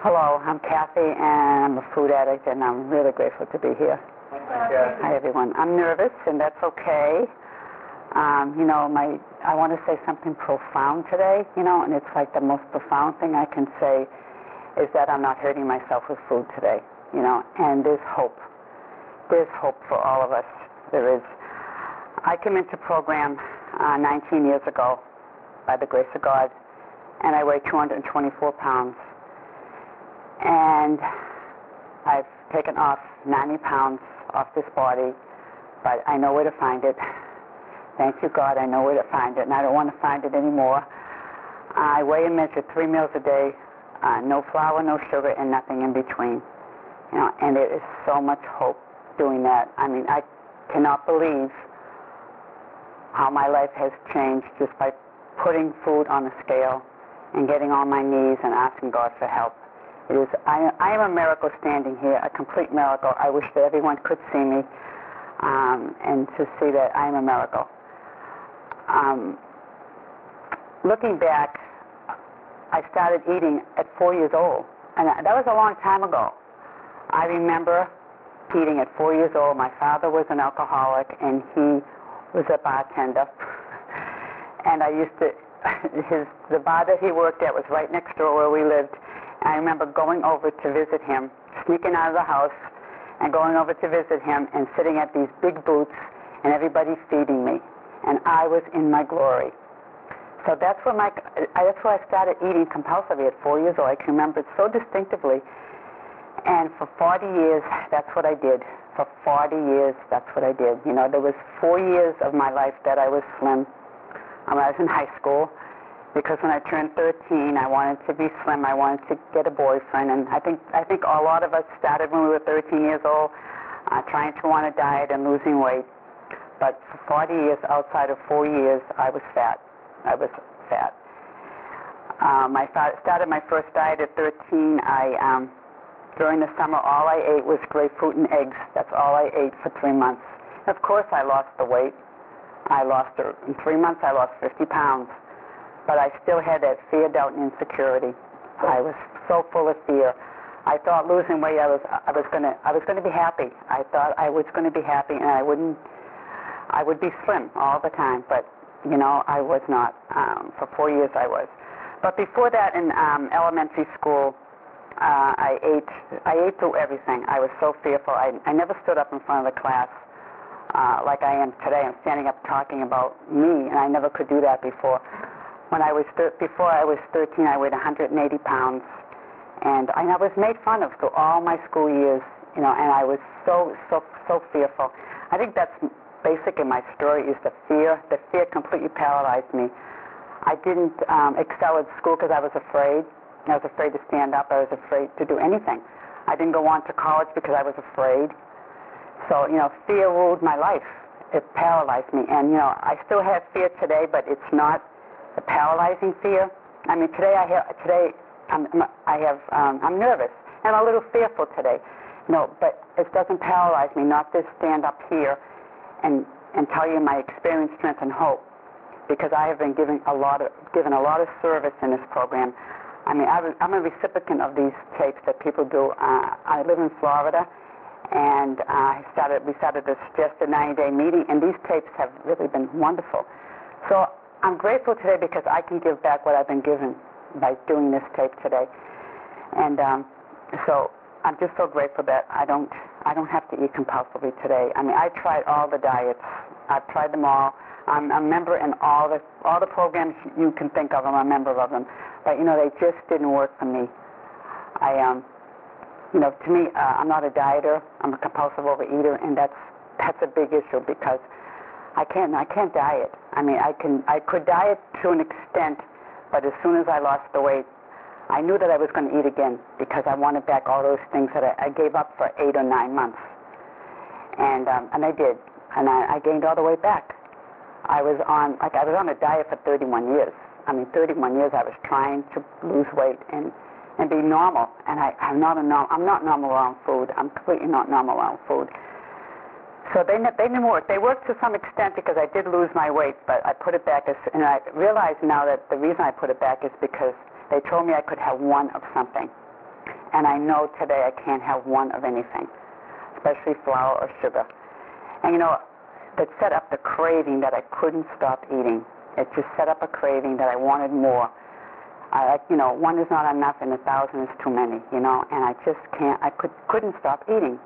Hello, I'm Kathy, and I'm a food addict, and I'm really grateful to be here. Hi, everyone. I'm nervous, and that's okay. I want to say something profound today, and it's like the most profound thing I can say is that I'm not hurting myself with food today, and there's hope. There's hope for all of us. There is. I came into program 19 years ago by the grace of God, and I weigh 224 pounds. And I've taken off 90 pounds off this body, but I know where to find it. Thank you, God, I know where to find it, and I don't want to find it anymore. I weigh and measure 3 meals a day, no flour, no sugar, and nothing in between. And there is so much hope doing that. I mean, I cannot believe how my life has changed just by putting food on the scale and getting on my knees and asking God for help. It is. I am a miracle standing here, a complete miracle. I wish that everyone could see me and to see that I am a miracle. Looking back, I started eating at 4 years old, and that was a long time ago. I remember eating at 4 years old. My father was an alcoholic, and he was a bartender. And I used to, the bar that he worked at was right next door where we lived. I remember going over to visit him, sneaking out of the house and going over to visit him and sitting at these big booths and everybody feeding me. And I was in my glory. So that's where I started eating compulsively at 4 years old. I can remember it so distinctively. And for 40 years, that's what I did. For 40 years, that's what I did. There was 4 years of my life that I was slim when I was in high school. Because when I turned 13, I wanted to be slim. I wanted to get a boyfriend, and I think a lot of us started when we were 13 years old, trying to want a diet and losing weight. But for 40 years, outside of 4 years, I was fat. I was fat. I started my first diet at 13. During the summer, all I ate was grapefruit and eggs. That's all I ate for 3 months. And of course, I lost the weight. In 3 months, I lost 50 pounds. But I still had that fear, doubt, and insecurity. I was so full of fear. I thought losing weight, I was going to be happy. I thought I was going to be happy, and I would be slim all the time. But I was not. For 4 years, I was. But before that, in elementary school, I ate through everything. I was so fearful. I never stood up in front of the class like I am today. I'm standing up talking about me, and I never could do that before. Before I was 13, I weighed 180 pounds, and I was made fun of through all my school years, and I was so fearful. I think that's basically my story, is the fear. The fear completely paralyzed me. I didn't excel at school because I was afraid. I was afraid to stand up. I was afraid to do anything. I didn't go on to college because I was afraid. So, fear ruled my life. It paralyzed me, and, I still have fear today, but it's not the paralyzing fear. I mean, today I'm nervous and I'm a little fearful today. But it doesn't paralyze me not to stand up here and tell you my experience, strength, and hope, because I have been given a lot of service in this program. I mean, I'm a recipient of these tapes that people do. I live in Florida, and we started this just a 90-day meeting, and these tapes have really been wonderful. So I'm grateful today because I can give back what I've been given by doing this tape today. And so I'm just so grateful that I don't have to eat compulsively today. I mean, I tried all the diets. I've tried them all. I'm a member in all the programs you can think of. I'm a member of them. But, they just didn't work for me. To me, I'm not a dieter. I'm a compulsive overeater, and that's a big issue because I can't diet. I mean, I could diet to an extent, but as soon as I lost the weight, I knew that I was going to eat again because I wanted back all those things that I gave up for 8 or 9 months. And I did. And I gained all the weight back. I was on a diet for 31 years. I mean, 31 years I was trying to lose weight and be normal. And I'm not normal around food. I'm completely not normal around food. So they didn't work. They worked to some extent because I did lose my weight, but I put it back. And I realize now that the reason I put it back is because they told me I could have one of something. And I know today I can't have one of anything, especially flour or sugar. And that set up the craving that I couldn't stop eating. It just set up a craving that I wanted more. One is not enough and 1,000 is too many, and I just couldn't stop eating.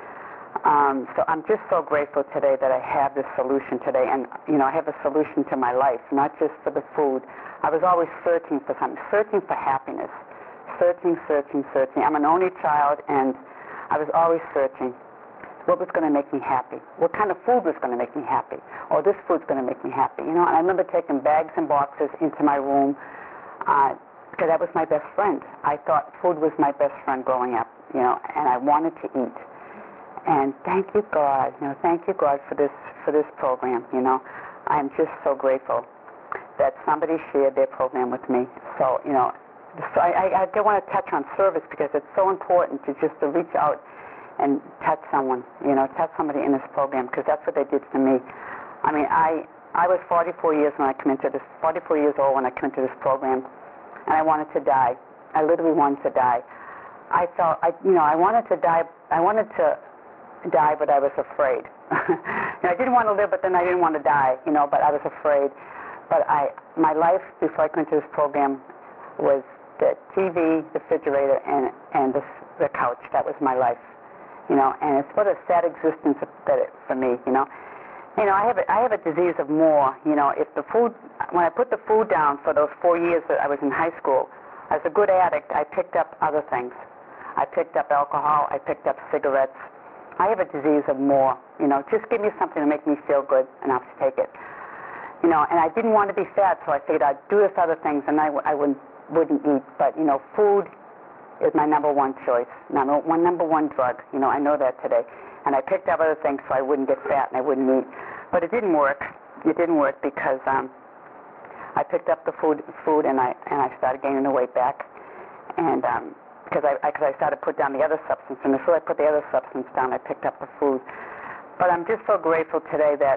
So I'm just so grateful today that I have this solution today, and I have a solution to my life, not just for the food. I was always searching for something, searching for happiness, searching. I'm an only child, and I was always searching. What was going to make me happy? What kind of food was going to make me happy? Or this food's going to make me happy, And I remember taking bags and boxes into my room because that was my best friend. I thought food was my best friend growing up, and I wanted to eat. And thank you, God. Thank you, God, for this program. I'm just so grateful that somebody shared their program with me. So, so I do want to touch on service because it's so important to reach out and touch someone, touch somebody in this program, because that's what they did for me. I mean, I was 44 years when I came into this, 44 years old when I came into this program, and I wanted to die. I literally wanted to die. I felt, I wanted to die. I wanted to die, but I was afraid. I didn't want to live, but then I didn't want to die, but I was afraid. But my life before I came into this program was the TV, the refrigerator, and the couch. That was my life. And it's what a sad existence for me, I have a disease of more, if the food, when I put the food down for those 4 years that I was in high school, as a good addict, I picked up other things. I picked up alcohol, I picked up cigarettes. I have a disease of more, just give me something to make me feel good and I'll take it. And I didn't want to be fat, so I figured I'd do this other things and I wouldn't eat. But, food is my number one choice, number one drug. I know that today. And I picked up other things so I wouldn't get fat and I wouldn't eat. But it didn't work. It didn't work because I picked up the food and I started gaining the weight back. And because I started to put down the other substance. And before I put the other substance down, I picked up the food. But I'm just so grateful today that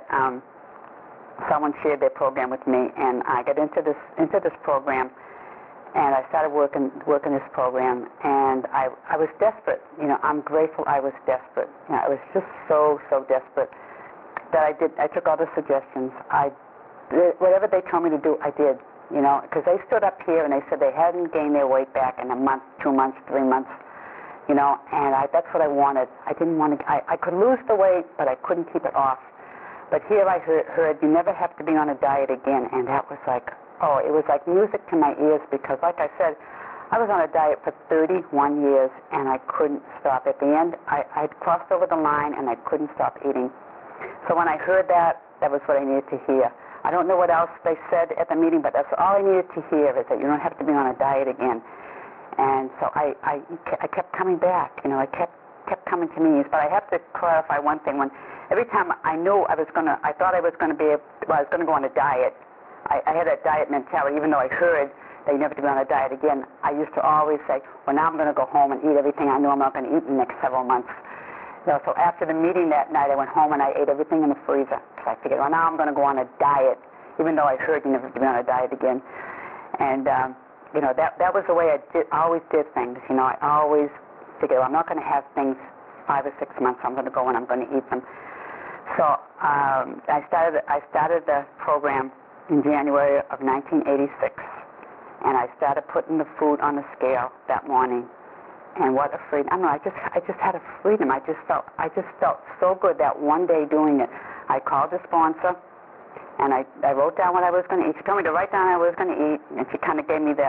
someone shared their program with me, and I got into this program. And I started working this program, and I was desperate. I'm grateful I was desperate. I was just so desperate that I took all the suggestions. Whatever they told me to do, I did. Because they stood up here and they said they hadn't gained their weight back in a month, 2 months, 3 months. And that's what I wanted. I didn't want to. I could lose the weight, but I couldn't keep it off. But here I heard you never have to be on a diet again, and that was like. Oh, it was like music to my ears because, like I said, I was on a diet for 31 years, and I couldn't stop. At the end, I'd crossed over the line, and I couldn't stop eating. So when I heard that was what I needed to hear. I don't know what else they said at the meeting, but that's all I needed to hear is that you don't have to be on a diet again. And so I kept coming back. I kept coming to meetings. But I have to clarify one thing. Every time I knew I thought I was going to go on a diet. I had that diet mentality, even though I heard that you never have to be on a diet again. I used to always say, well, now I'm going to go home and eat everything I know I'm not going to eat in the next several months. So after the meeting that night, I went home and I ate everything in the freezer. So I figured, well, now I'm going to go on a diet, even though I heard you never have to be on a diet again. And, that was the way I always did things. I always figured, well, I'm not going to have things 5 or 6 months. I'm going to go and I'm going to eat them. So I started the program in January of 1986, and I started putting the food on the scale that morning. And what a freedom! I don't know. I just had a freedom. I just felt so good that one day doing it. I called the sponsor, and I wrote down what I was going to eat. She told me to write down what I was going to eat, and she kind of gave me the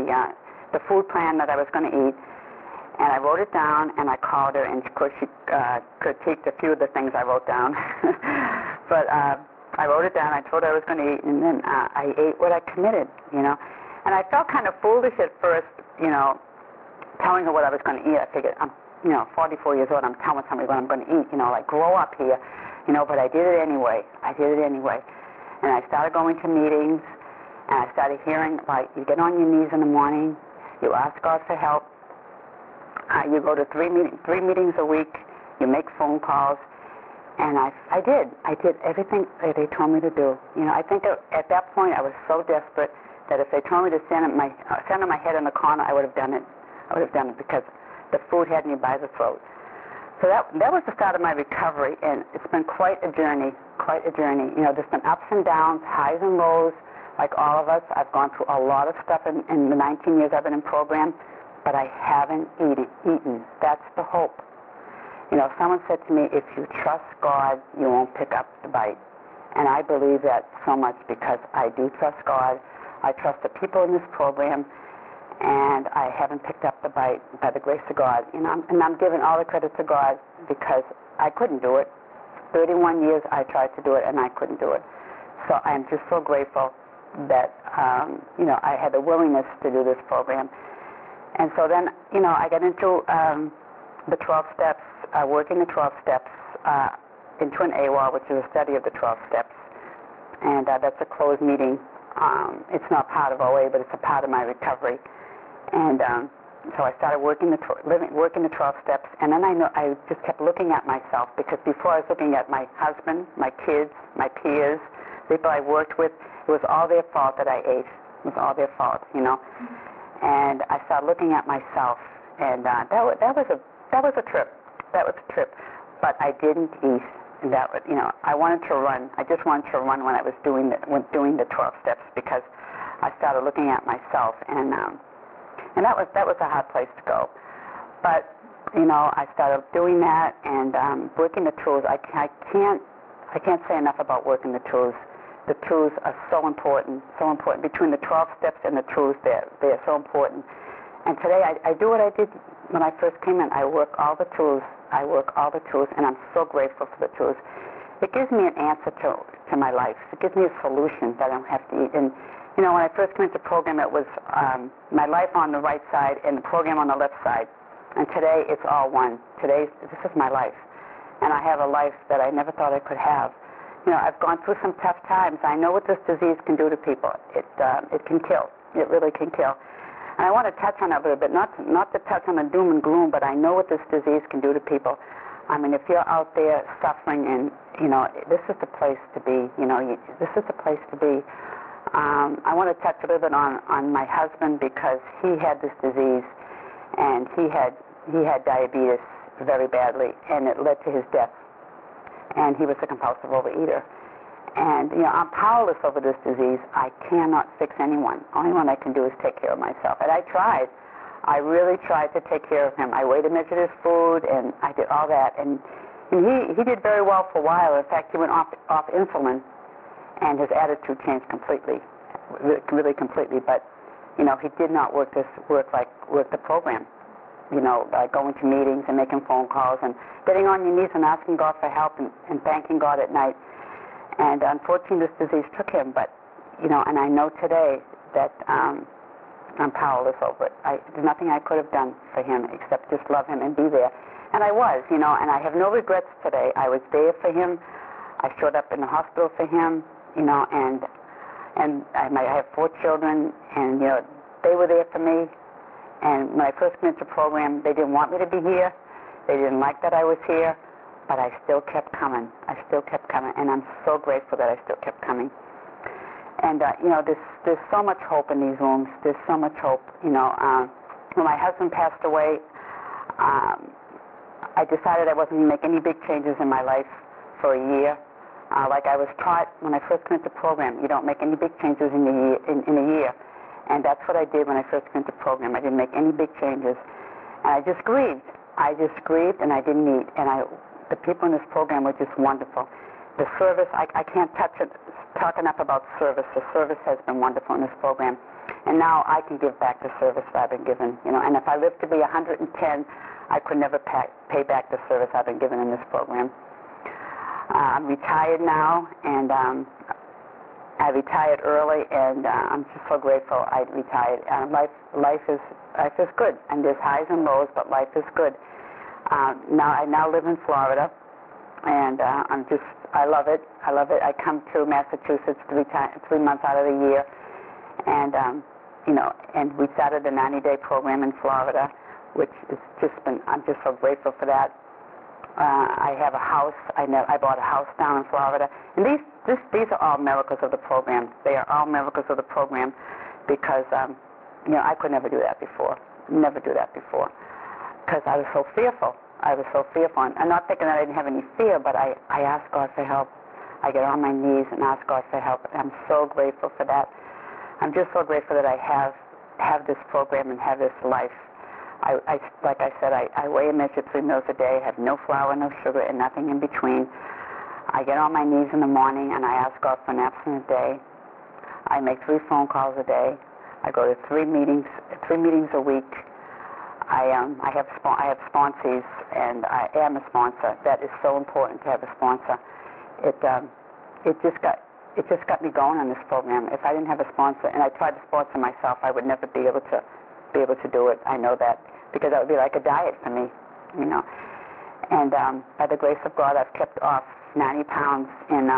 food plan that I was going to eat. And I wrote it down, and I called her, and of course she critiqued a few of the things I wrote down, but. I wrote it down, I told her I was going to eat, and then I ate what I committed, And I felt kind of foolish at first, telling her what I was going to eat. I figured, I'm, 44 years old, I'm telling somebody what I'm going to eat, like grow up here, but I did it anyway. And I started going to meetings, and I started hearing, like, you get on your knees in the morning, you ask God for help, you go to three meetings a week, you make phone calls. And I did everything they told me to do. I think at that point I was so desperate that if they told me to stand on my head in the corner, I would have done it. Because The food had me by the throat. So that was the start of my recovery, and it's been quite a journey, quite a journey. You know, there's been ups and downs, highs and lows, like all of us. I've gone through a lot of stuff in the 19 years I've been in program, but I haven't eaten. That's the hope. You know, someone said to me, if you trust God, you won't pick up the bite. And I believe that so much because I do trust God. I trust the people in this program, and I haven't picked up the bite by the grace of God. You know, and I'm giving all the credit to God because I couldn't do it. 31 years I tried to do it, and I couldn't do it. So I'm just so grateful that, you know, I had the willingness to do this program. And so then, you know, I got into the 12 steps, working the 12 steps into an AWOL, which is a study of the 12 steps. And that's a closed meeting. It's not part of OA, but it's a part of my recovery. And so I started working the 12 steps, and then I just kept looking at myself, because before I was looking at my husband, my kids, my peers, people I worked with. It was all their fault that I ate. It was all their fault, you know. And I started looking at myself, and that was a trip. That was a trip. But I didn't eat. And that was, you know, I wanted to run. I just wanted to run when I was doing the 12 steps, because I started looking at myself, and that was a hard place to go. But you know, I started doing that and working the tools. I can't say enough about working the tools. The tools are so important, so important. Between the 12 steps and the tools, they're so important. And today I do what I did when I first came in. I work all the tools, and I'm so grateful for the tools. It gives me an answer to my life. It gives me a solution that I don't have to eat. And you know, when I first came into the program, it was my life on the right side and the program on the left side. And today, it's all one. Today, this is my life. And I have a life that I never thought I could have. You know, I've gone through some tough times. I know what this disease can do to people. It can kill. It really can kill. And I want to touch on it a little bit, not to touch on the doom and gloom, but I know what this disease can do to people. I mean, if you're out there suffering, and, you know, this is the place to be. You know, this is the place to be. I want to touch a little bit on my husband, because he had this disease, and he had diabetes very badly, and it led to his death. And he was a compulsive overeater. And, you know, I'm powerless over this disease. I cannot fix anyone. Only one I can do is take care of myself. And I tried. I really tried to take care of him. I weighed and measured his food, and I did all that. And he did very well for a while. In fact, he went off insulin, and his attitude changed completely, really completely. But, you know, he did not work the program. You know, by going to meetings and making phone calls and getting on your knees and asking God for help and thanking God at night. And unfortunately, this disease took him. But, you know, and I know today that I'm powerless over it. There's nothing I could have done for him except just love him and be there. And I was, you know, and I have no regrets today. I was there for him. I showed up in the hospital for him, you know, and I have 4 children, and, you know, they were there for me. And when I first came into the program, they didn't want me to be here. They didn't like that I was here, but I still kept coming. And I'm so grateful that I still kept coming. And, you know, there's so much hope in these rooms. There's so much hope. You know, when my husband passed away, I decided I wasn't going to make any big changes in my life for a year. Like I was taught when I first came into the program, you don't make any big changes in a year. And that's what I did when I first came into the program. I didn't make any big changes. And I just grieved. And I didn't eat. And the people in this program were just wonderful. The service, I can't talk enough about service. The service has been wonderful in this program. And now I can give back the service that I've been given. You know, and if I live to be 110, I could never pay back the service I've been given in this program. I'm retired now, and I retired early, and I'm just so grateful I retired. Life is good, and there's highs and lows, but life is good. I now live in Florida, and I love it. I come to Massachusetts 3 months out of the year, and you know, and we started the 90-day program in Florida, which has just been. I'm just so grateful for that. I have a house. I bought a house down in Florida, and these are all miracles of the program. They are all miracles of the program, because you know, I could never do that before. Never do that before. because I was so fearful. I was so fearful. And I'm not thinking that I didn't have any fear, but I asked God for help. I get on my knees and ask God for help. And I'm so grateful for that. I'm just so grateful that I have this program and have this life. Like I said, I weigh and measure 3 meals a day, have no flour, no sugar, and nothing in between. I get on my knees in the morning and I ask God for an abstinent day. I make 3 phone calls a day. I go to 3 meetings a week. I have sponsees, and I am a sponsor. That is so important to have a sponsor. It just got me going on this program. If I didn't have a sponsor, and I tried to sponsor myself, I would never be able to do it. I know that, because that would be like a diet for me, you know. And by the grace of God, I've kept off 90 pounds in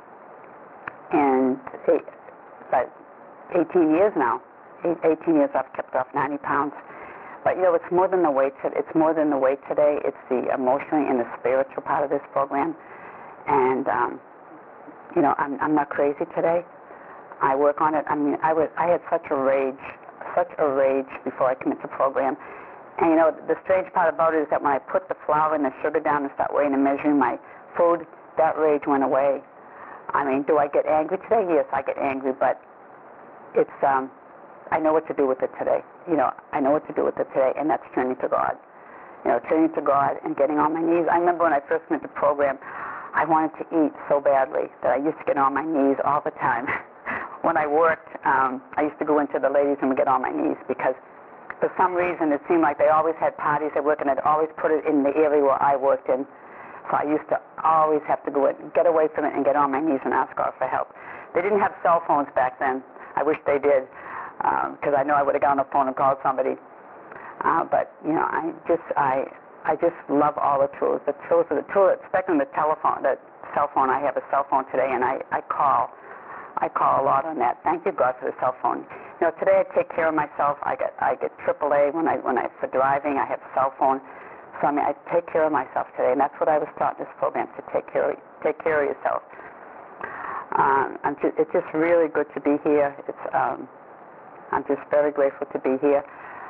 about 18 years now. 18 years I've kept off 90 pounds. But, you know, it's more than the weight. It's more than the weight today. It's the emotionally and the spiritual part of this program. And, you know, I'm not crazy today. I work on it. I mean, I had such a rage before I came into the program. And, you know, the strange part about it is that when I put the flour and the sugar down and start weighing and measuring my food, that rage went away. I mean, do I get angry today? Yes, I get angry, but it's, I know what to do with it today. You know, I know what to do with it today, and that's turning to God. You know, turning to God and getting on my knees. I remember when I first went to the program, I wanted to eat so badly that I used to get on my knees all the time. When I worked, I used to go into the ladies' room and get on my knees, because for some reason it seemed like they always had parties at work, and I'd always put it in the area where I worked in. So I used to always have to go in, get away from it and get on my knees and ask God for help. They didn't have cell phones back then. I wish they did, because I know I would have gotten on the phone and called somebody. But, you know, I just love all the tools. The tools are the tool, especially the telephone, the cell phone. I have a cell phone today, and I call a lot on that. Thank you, God, for the cell phone. You know, today I take care of myself. I get AAA when I for driving. I have a cell phone. So I mean, I take care of myself today, and that's what I was taught in this program, to take care of yourself. It's just really good to be here. I'm just very grateful to be here.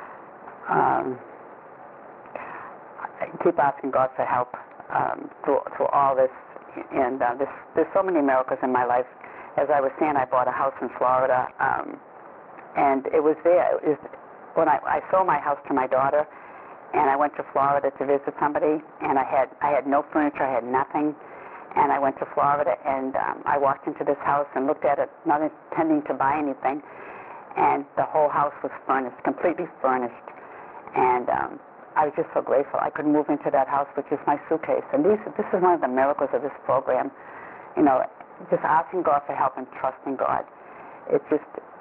I keep asking God for help through all this, and there's so many miracles in my life. As I was saying, I bought a house in Florida, and it was there. When I sold my house to my daughter, and I went to Florida to visit somebody, and I had no furniture, I had nothing, and I went to Florida, and I walked into this house and looked at it, not intending to buy anything, and the whole house was furnished, completely furnished, and I was just so grateful. I could move into that house with just my suitcase, and this is one of the miracles of this program, you know, just asking God for help and trusting God. It's just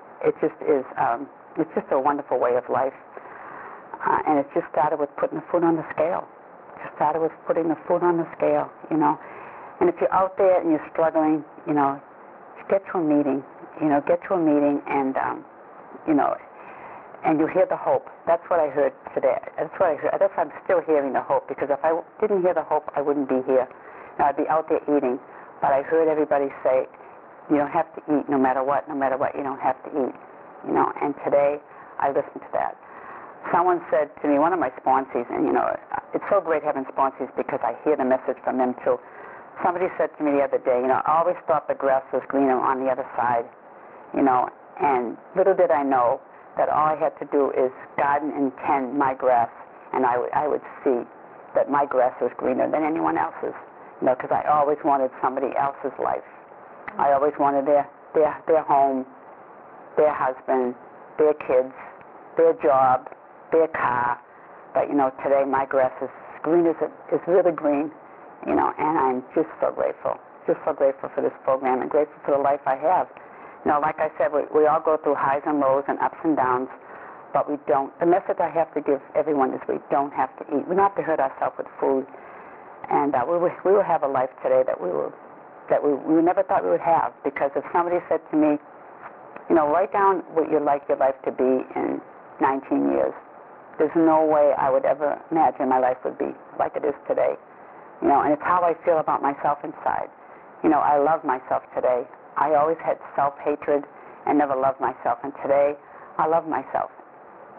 a wonderful way of life. And it just started with putting the food on the scale. Just started with putting the food on the scale, you know. And if you're out there and you're struggling, you know, get to a meeting, and, you know, and you hear the hope. That's what I heard today. That's what I'm still hearing, the hope, because if I didn't hear the hope, I wouldn't be here. Now, I'd be out there eating. But I heard everybody say, you don't have to eat no matter what, you don't have to eat, you know. And today, I listened to that. Someone said to me, one of my sponsees, and, you know, it's so great having sponsees because I hear the message from them, too. Somebody said to me the other day, you know, I always thought the grass was greener on the other side, you know, and little did I know that all I had to do is garden and tend my grass, and I would see that my grass was greener than anyone else's, you know, because I always wanted somebody else's life. I always wanted their home, their husband, their kids, their job, their car. But, you know, today my grass is green, is really green, you know, and I'm just so grateful for this program and grateful for the life I have. You know, like I said, we all go through highs and lows and ups and downs, but we don't. The message I have to give everyone is we don't have to eat. We don't have to hurt ourselves with food. And we will have a life today that we never thought we would have, because if somebody said to me, you know, write down what you'd like your life to be in 19 years, there's no way I would ever imagine my life would be like it is today. You know, and it's how I feel about myself inside. You know, I love myself today. I always had self-hatred and never loved myself, and today I love myself.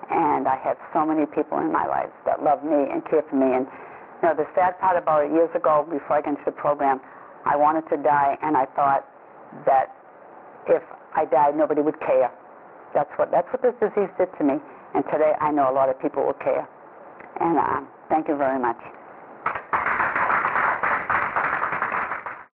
And I have so many people in my life that love me and care for me. And the sad part about it, years ago, before I got into the program, I wanted to die, and I thought that if I died, nobody would care. That's what this disease did to me. And today, I know a lot of people will care. And thank you very much.